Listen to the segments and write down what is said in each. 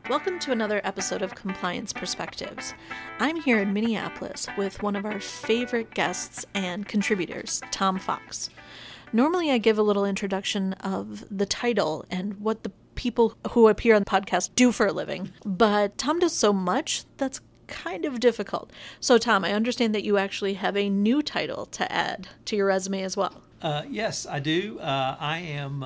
Welcome to another episode of Compliance Perspectives. I'm here in Minneapolis with one of our favorite guests and contributors, Tom Fox. Normally I give a little introduction of the title and what the people who appear on the podcast do for a living, but Tom does so much that's kind of difficult. So Tom, I understand that you actually have a new title to add to your resume as well. Yes, I do. I am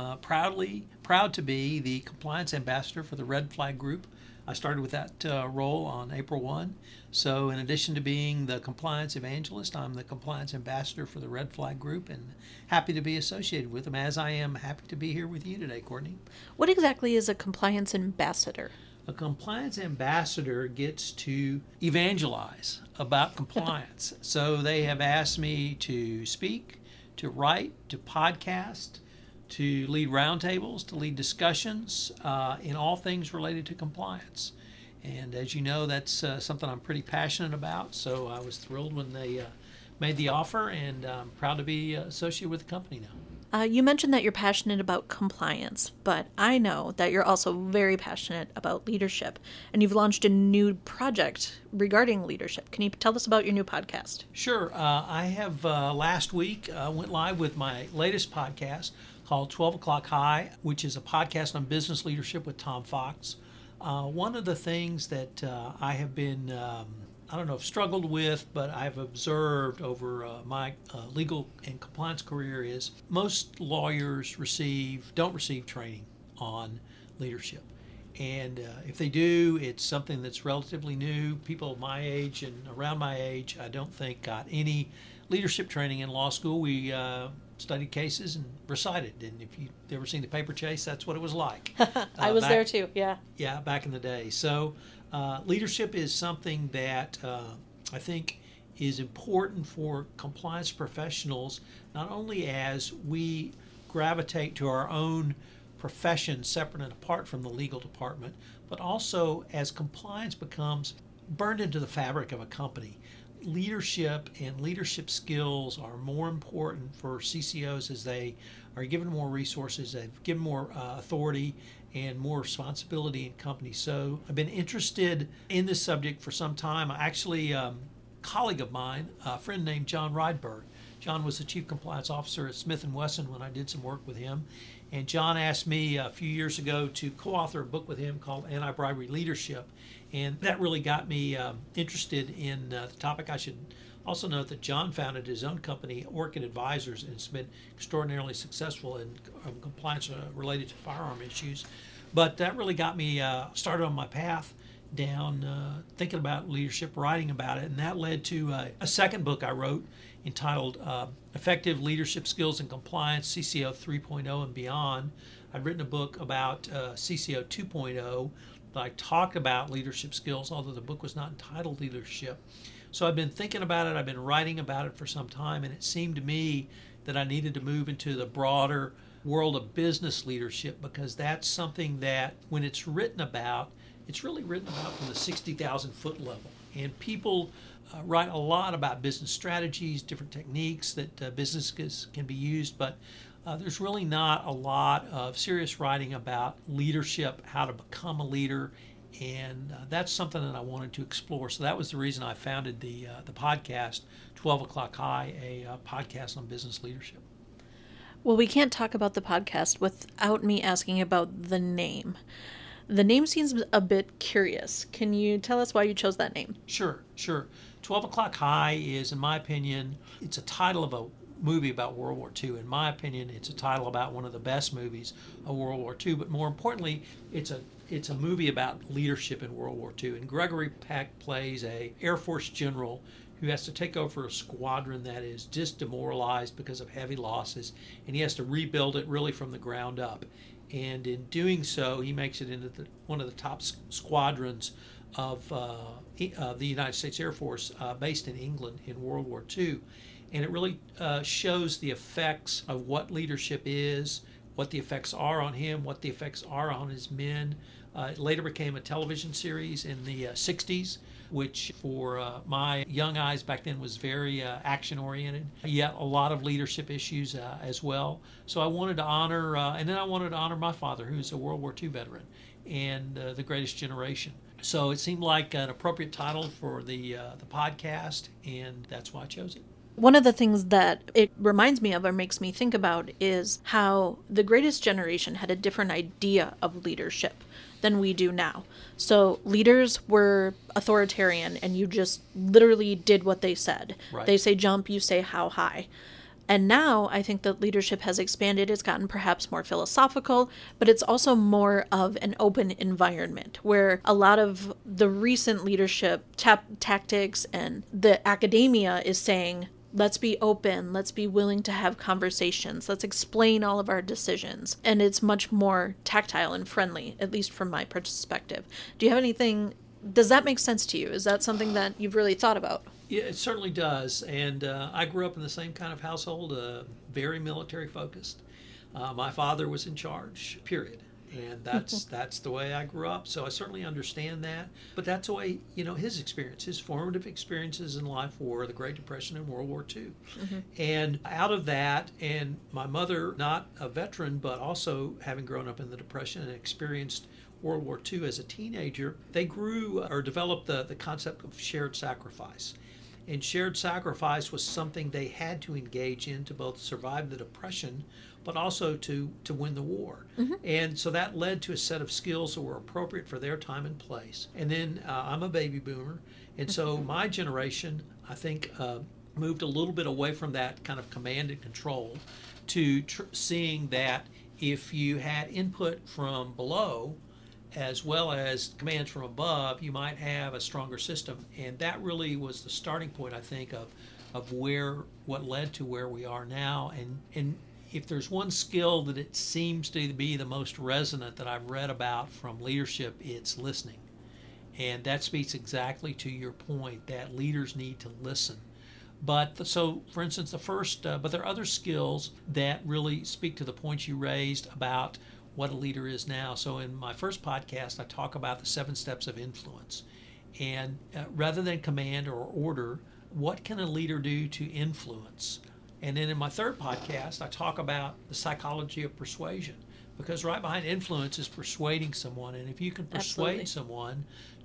proud to be the compliance ambassador for the Red Flag Group. I started with that role on April 1. So in addition to being the compliance evangelist, I'm the compliance ambassador for the Red Flag Group and happy to be associated with them, as I am happy to be here with you today, Courtney. What exactly is a compliance ambassador? A compliance ambassador gets to evangelize about compliance. So they have asked me to speak, to write, to podcast, to lead roundtables, to lead discussions in all things related to compliance. And as you know, that's something I'm pretty passionate about. So I was thrilled when they made the offer, and I'm proud to be associated with the company now. You mentioned that you're passionate about compliance, but I know that you're also very passionate about leadership, and you've launched a new project regarding leadership. Can you tell us about your new podcast? Sure. I have last week went live with my latest podcast called 12 O'Clock High, which is a podcast on business leadership with Tom Fox. One of the things that I have been struggled with, but I've observed over my legal and compliance career is most lawyers don't receive training on leadership. And if they do, it's something that's relatively new. People my age and around my age, I don't think got any leadership training in law school. We studied cases and recited. And if you've ever seen The Paper Chase, that's what it was like. I was there too, yeah. Yeah, back in the day. So leadership is something that I think is important for compliance professionals, not only as we gravitate to our own profession separate and apart from the legal department, but also as compliance becomes burned into the fabric of a company. Leadership and leadership skills are more important for CCOs as they are given more resources, they've given more authority and more responsibility in companies. So I've been interested in this subject for some time. Actually, a colleague of mine, a friend named John Rydberg. John was the Chief Compliance Officer at Smith & Wesson when I did some work with him. And John asked me a few years ago to co-author a book with him called Anti-Bribery Leadership. And that really got me interested in the topic. I should also note that John founded his own company, Orchid Advisors, and it's been extraordinarily successful in compliance related to firearm issues. But that really got me started on my path down thinking about leadership, writing about it. And that led to a second book I wrote entitled Effective Leadership Skills and Compliance, CCO 3.0 and Beyond. I've written a book about CCO 2.0. I talked about leadership skills, although the book was not entitled Leadership. So I've been thinking about it, I've been writing about it for some time, and it seemed to me that I needed to move into the broader world of business leadership, because that's something that when it's written about, it's really written about from the 60,000 foot level. And people write a lot about business strategies, different techniques that businesses can be used, but there's really not a lot of serious writing about leadership, how to become a leader, and that's something that I wanted to explore. So that was the reason I founded the podcast, 12 O'Clock High, a podcast on business leadership. Well, we can't talk about the podcast without me asking about the name. The name seems a bit curious. Can you tell us why you chose that name? Sure. 12 O'Clock High is, in my opinion, it's a title of a movie about World War II. In my opinion, it's a title about one of the best movies of World War II. But more importantly, it's a movie about leadership in World War II. And Gregory Peck plays a Air Force general who has to take over a squadron that is just demoralized because of heavy losses, and he has to rebuild it really from the ground up. And in doing so, he makes it into one of the top squadrons of the United States Air Force based in England in World War II. And it really shows the effects of what leadership is, what the effects are on him, what the effects are on his men. It later became a television series in the 60s, which for my young eyes back then was very action-oriented, yet a lot of leadership issues as well. So I wanted to honor, and then I wanted to honor my father, who's a World War II veteran. and the greatest generation. So it seemed like an appropriate title for the podcast, and that's why I chose it. One of the things that it reminds me of or makes me think about is how the greatest generation had a different idea of leadership than we do now. So leaders were authoritarian, and you just literally did what they said. Right. They say jump, you say how high. And now I think that leadership has expanded. It's gotten perhaps more philosophical, but it's also more of an open environment where a lot of the recent leadership tactics and the academia is saying, let's be open, let's be willing to have conversations, let's explain all of our decisions. And it's much more tactile and friendly, at least from my perspective. Do you have anything, does that make sense to you? Is that something that you've really thought about? Yeah, it certainly does. And I grew up in the same kind of household, very military focused. My father was in charge, period. And that's the way I grew up. So I certainly understand that. But that's the way, his experience, his formative experiences in life were the Great Depression and World War II. Mm-hmm. And out of that, and my mother, not a veteran, but also having grown up in the Depression and experienced World War II as a teenager, they grew or developed the concept of shared sacrifice. And shared sacrifice was something they had to engage in to both survive the Depression, but also to win the war. Mm-hmm. And so that led to a set of skills that were appropriate for their time and place. And then I'm a baby boomer, and so my generation, I think, moved a little bit away from that kind of command and control to seeing that if you had input from below, as well as commands from above, you might have a stronger system. And that really was the starting point, I think, of what led to where we are now. And if there's one skill that it seems to be the most resonant that I've read about from leadership, it's listening. And that speaks exactly to your point that leaders need to listen. But so, for instance, but there are other skills that really speak to the points you raised about what a leader is now. So in my first podcast, I talk about the 7 steps of influence. And rather than command or order, what can a leader do to influence? And then in my third podcast, I talk about the psychology of persuasion. Because right behind influence is persuading someone. And if you can persuade someone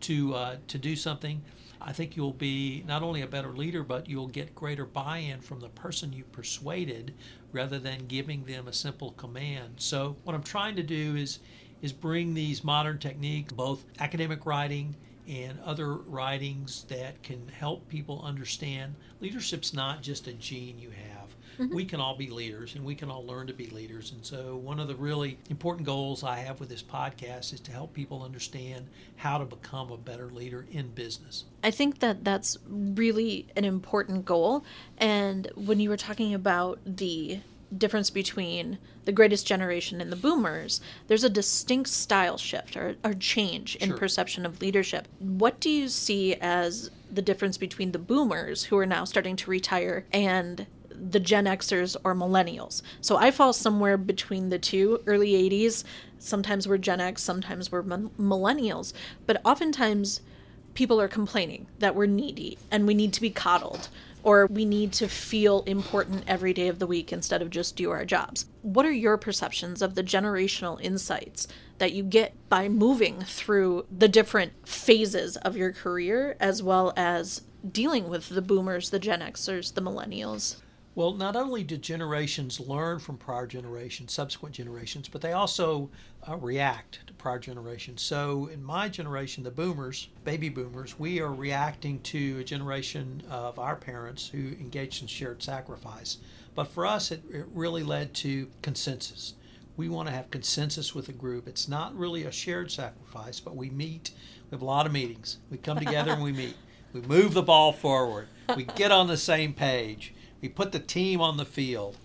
to do something, I think you'll be not only a better leader, but you'll get greater buy-in from the person you persuaded rather than giving them a simple command. So what I'm trying to do is bring these modern techniques, both academic writing and other writings that can help people understand leadership's not just a gene you have. Mm-hmm. We can all be leaders, and we can all learn to be leaders. And so one of the really important goals I have with this podcast is to help people understand how to become a better leader in business. I think that that's really an important goal. And when you were talking about the difference between the greatest generation and the boomers, there's a distinct style shift or change in perception of leadership. What do you see as the difference between the boomers, who are now starting to retire, and the Gen Xers or millennials? So I fall somewhere between the two, early 80s. Sometimes we're Gen X, sometimes we're millennials. But oftentimes people are complaining that we're needy and we need to be coddled, or we need to feel important every day of the week instead of just do our jobs. What are your perceptions of the generational insights that you get by moving through the different phases of your career, as well as dealing with the boomers, the Gen Xers, the millennials? Well, not only do generations learn from prior generations, subsequent generations, but they also react to prior generations. So in my generation, the boomers, baby boomers, we are reacting to a generation of our parents who engaged in shared sacrifice. But for us, it really led to consensus. We want to have consensus with a group. It's not really a shared sacrifice, but we meet. We have a lot of meetings. We come together and we meet. We move the ball forward. We get on the same page. We put the team on the field.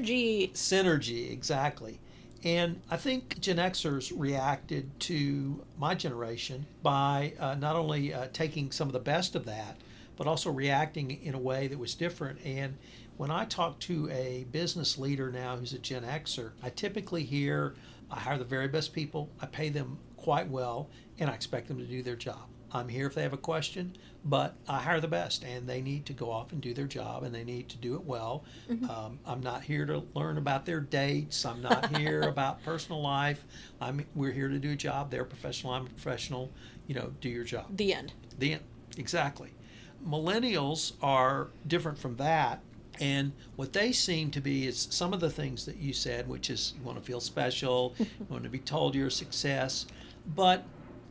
Synergy, exactly. And I think Gen Xers reacted to my generation by not only taking some of the best of that, but also reacting in a way that was different. And when I talk to a business leader now who's a Gen Xer, I typically hear, I hire the very best people, I pay them quite well, and I expect them to do their job. I'm here if they have a question, but I hire the best, and they need to go off and do their job, and they need to do it well. I'm not here to learn about their dates. I'm not here about personal life. We're here to do a job. They're a professional. I'm a professional. Do your job. The end. The end. Exactly. Millennials are different from that. And what they seem to be is some of the things that you said, which is you want to feel special, you want to be told you're a success. But,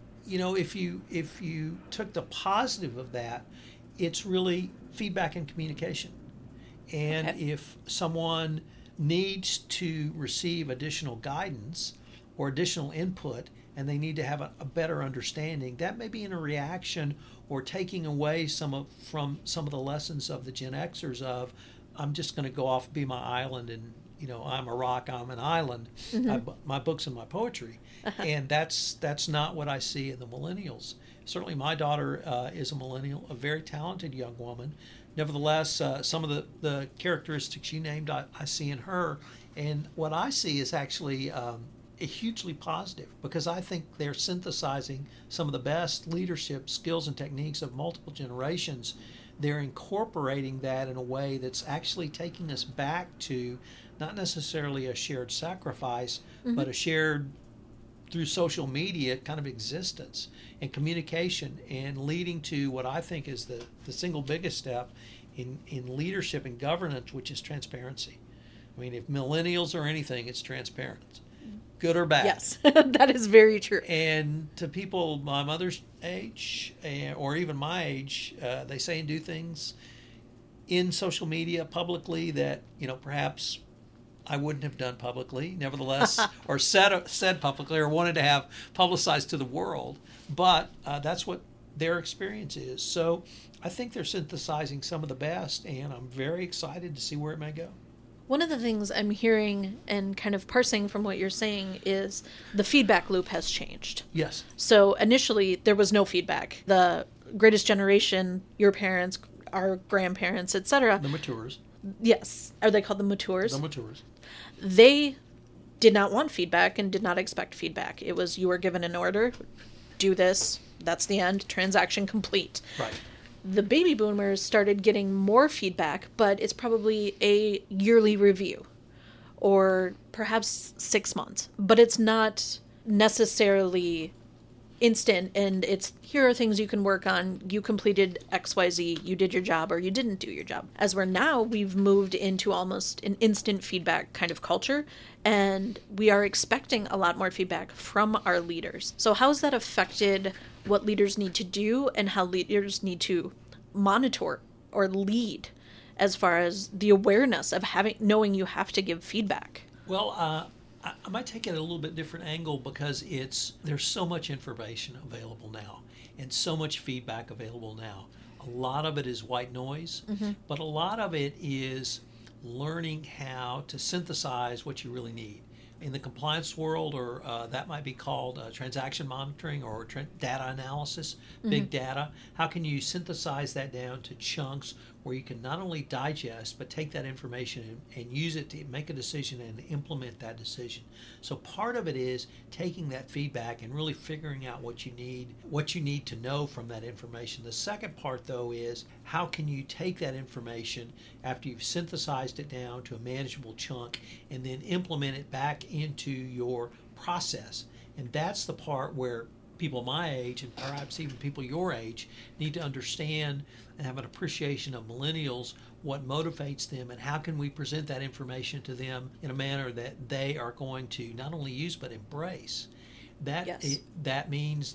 if you took the positive of that, it's really feedback and communication. And Okay. if someone needs to receive additional guidance or additional input, and they need to have a better understanding, that may be in a reaction or taking away from some of the lessons of the Gen Xers of, I'm just going to go off and be my island, and I'm a rock, I'm an island. My books and my poetry, and that's not what I see in the millennials. Certainly, my daughter is a millennial, a very talented young woman. Nevertheless, some of the characteristics you named, I see in her, and what I see is actually hugely positive, because I think they're synthesizing some of the best leadership skills and techniques of multiple generations. They're incorporating that in a way that's actually taking us back to not necessarily a shared sacrifice, but a shared, through social media, kind of existence and communication, and leading to what I think is the single biggest step in leadership and governance, which is transparency. I mean, if millennials are anything, it's transparent, good or bad. Yes, that is very true. And to people my mother's age, or even my age, they say and do things in social media publicly that perhaps I wouldn't have done publicly, nevertheless, or said publicly, or wanted to have publicized to the world. But that's what their experience is. So I think they're synthesizing some of the best, and I'm very excited to see where it may go. One of the things I'm hearing and kind of parsing from what you're saying is the feedback loop has changed. Yes. So initially, there was no feedback. The greatest generation, your parents, our grandparents, etc. The matures. Yes. Are they called the matures? The matures. They did not want feedback and did not expect feedback. It was, you were given an order, do this, that's the end, transaction complete. Right. The baby boomers started getting more feedback, but it's probably a yearly review or perhaps 6 months. But it's not necessarily instant, and it's, here are things you can work on. You completed XYZ, you did your job, or you didn't do your job. As we've moved into almost an instant feedback kind of culture, and we are expecting a lot more feedback from our leaders. So how's that affected what leaders need to do and how leaders need to monitor or lead as far as the awareness of knowing you have to give feedback? Well, I might take it a little bit different angle, because there's so much information available now and so much feedback available now. A lot of it is white noise, but a lot of it is learning how to synthesize what you really need. In the compliance world, or that might be called transaction monitoring or data analysis, big data. How can you synthesize that down to chunks where you can not only digest, but take that information and use it to make a decision and implement that decision? So part of it is taking that feedback and really figuring out what you need to know from that information. The second part, though, is how can you take that information after you've synthesized it down to a manageable chunk and then implement it back into your process. And that's the part where people my age, and perhaps even people your age, need to understand and have an appreciation of millennials, what motivates them, and how can we present that information to them in a manner that they are going to not only use but embrace. That means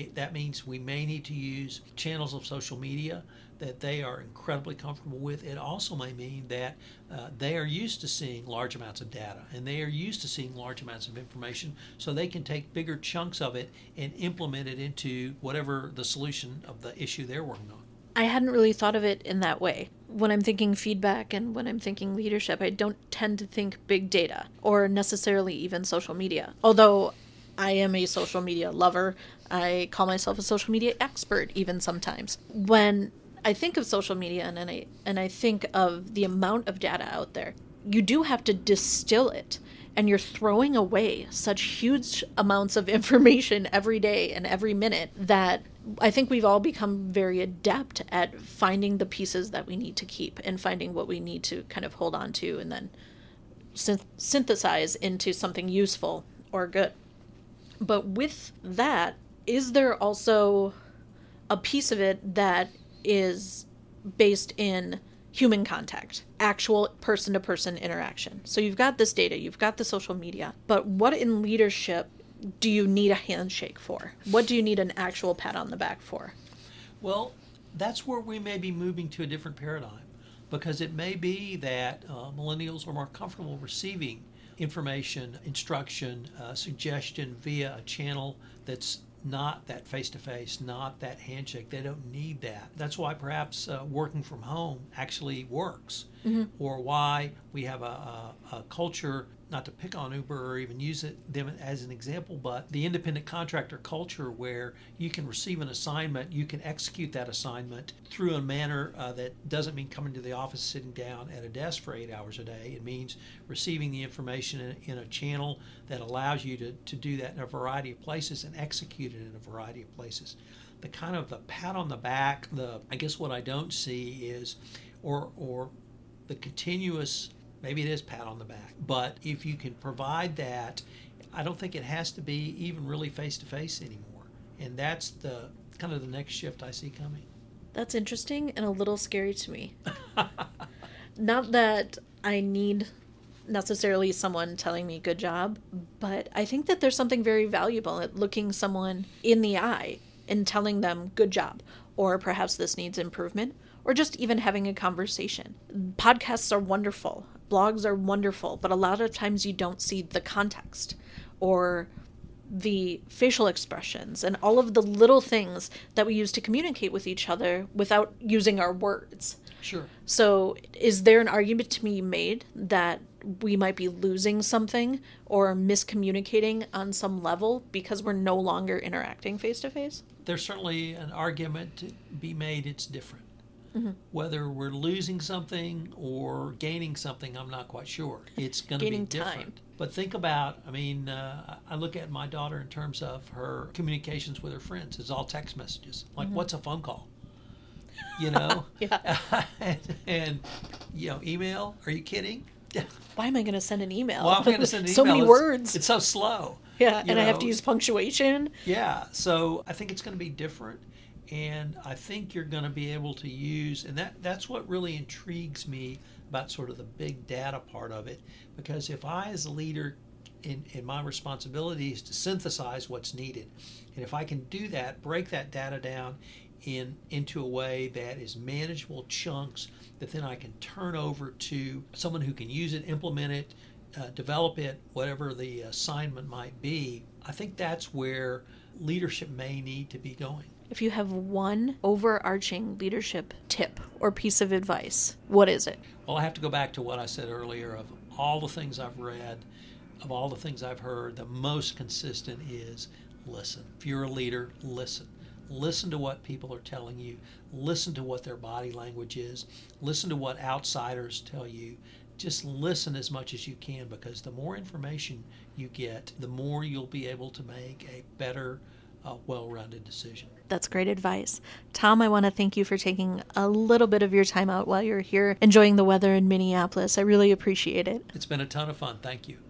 we may need to use channels of social media that they are incredibly comfortable with. It also may mean that they are used to seeing large amounts of data, and they are used to seeing large amounts of information, so they can take bigger chunks of it and implement it into whatever the solution of the issue they're working on. I hadn't really thought of it in that way. When I'm thinking feedback and when I'm thinking leadership, I don't tend to think big data or necessarily even social media. Although I am a social media lover, I call myself a social media expert even sometimes. When I think of social media and I think of the amount of data out there, you do have to distill it, and you're throwing away such huge amounts of information every day and every minute that I think we've all become very adept at finding the pieces that we need to keep and finding what we need to kind of hold on to and then synthesize into something useful or good. But with that, is there also a piece of it that is based in human contact, actual person-to-person interaction? So you've got this data, you've got the social media, but what in leadership do you need a handshake for? What do you need an actual pat on the back for? Well, that's where we may be moving to a different paradigm, because it may be that millennials are more comfortable receiving information, instruction, suggestion via a channel that's not that face-to-face, not that handshake. They don't need that. That's why perhaps working from home actually works, or why we have a culture, not to pick on Uber or even use them as an example, but the independent contractor culture where you can receive an assignment, you can execute that assignment through a manner that doesn't mean coming to the office, sitting down at a desk for 8 hours a day. It means receiving the information in a channel that allows you to do that in a variety of places and execute it in a variety of places. The kind of the pat on the back, I guess what I don't see is, or the continuous, maybe it is pat on the back, but if you can provide that, I don't think it has to be even really face-to-face anymore. And that's the kind of the next shift I see coming. That's interesting and a little scary to me. Not that I need necessarily someone telling me good job, but I think that there's something very valuable at looking someone in the eye and telling them good job, or perhaps this needs improvement, or just even having a conversation. Podcasts are wonderful. Blogs are wonderful, but a lot of times you don't see the context or the facial expressions and all of the little things that we use to communicate with each other without using our words. Sure. So is there an argument to be made that we might be losing something or miscommunicating on some level because we're no longer interacting face-to-face? There's certainly an argument to be made it's different. Whether we're losing something or gaining something, I'm not quite sure. It's going to be different. Time. But think about, I look at my daughter in terms of her communications with her friends. It's all text messages. Like, what's a phone call? Yeah. and email? Are you kidding? Why am I going to send an email? Well, I'm going to send an email. So many words. It's so slow. Yeah, and I have to use punctuation. Yeah, so I think it's going to be different. And I think you're going to be able to use, and that's what really intrigues me about sort of the big data part of it, because if I as a leader, in my responsibility is to synthesize what's needed, and if I can do that, break that data down into a way that is manageable chunks that then I can turn over to someone who can use it, implement it, develop it, whatever the assignment might be, I think that's where leadership may need to be going. If you have one overarching leadership tip or piece of advice, what is it? Well, I have to go back to what I said earlier. Of all the things I've read, of all the things I've heard, the most consistent is listen. If you're a leader, listen. Listen to what people are telling you. Listen to what their body language is. Listen to what outsiders tell you. Just listen as much as you can, because the more information you get, the more you'll be able to make a better, well-rounded decision. That's great advice. Tom, I want to thank you for taking a little bit of your time out while you're here enjoying the weather in Minneapolis. I really appreciate it. It's been a ton of fun. Thank you.